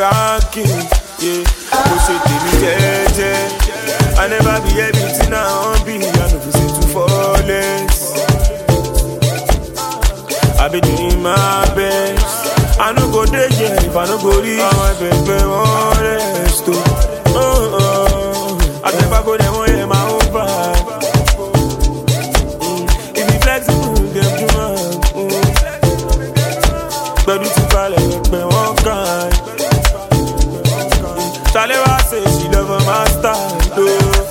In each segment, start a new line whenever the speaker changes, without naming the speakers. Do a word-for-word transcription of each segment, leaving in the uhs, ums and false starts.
ranking. Yeah, push it to me, yeah, yeah. I never be everything I want be. I know you say too flawless. I be doing my best. I no go there, yeah, if I no go reach. My baby won't rest, oh, oh, oh. I never go there, one, yeah, my own vibe. Mm. If you flexible, them do man. Mm. But it's a ballet, but one kind. Shalewa say she love my style, though.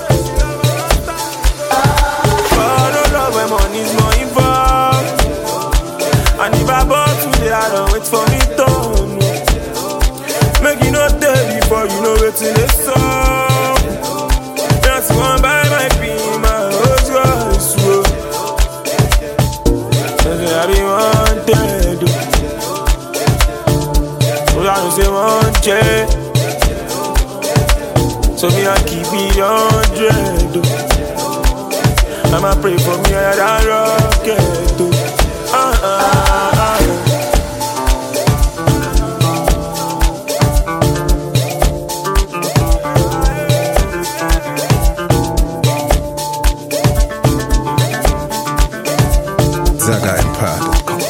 But no love when money's more involved. And if I bought today, I don't wait for me to. Make you not tell before you know what's in the song. Just one by my pin, my rose was slow. I be wanted. So I don't say one check. So me I keep it hundred. I'ma pray for me I that rocket. Uh uh uh.
Zaga Empire dot com.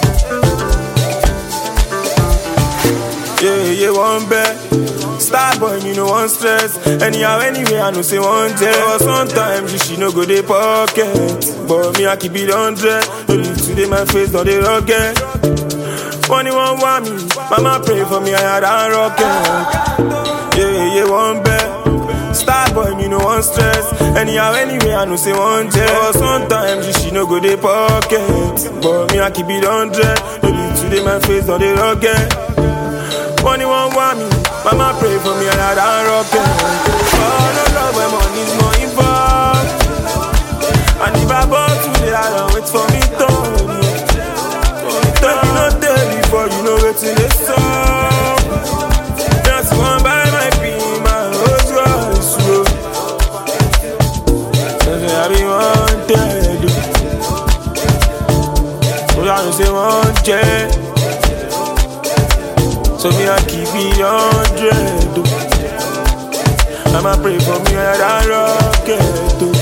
Yeah, yeah, one bet. Star boy, me no one stress. Anyhow, anyway, I know say one day. But sometimes you she no go dey pocket. But me I keep it hundred. Only today my face not the rocket. Money one want me, mama pray for me I had a rocket. Yeah, yeah, one bet. Star boy, me no one stress. Anyhow, anyway, I know say one day. But sometimes you she no go dey pocket. But me I keep it hundred. Only today my face not the rocket. Money one want me, mama pray for me and I don't rock it. Oh, no love when money's more involved. And if I bought today, I don't wait for me to. Don't you not tell before you know what's in the song. Just one by my pin, my rose was slow. I be wanted. So I don't say one check. So me I keep it hundred. I'ma pray for me and I rock it.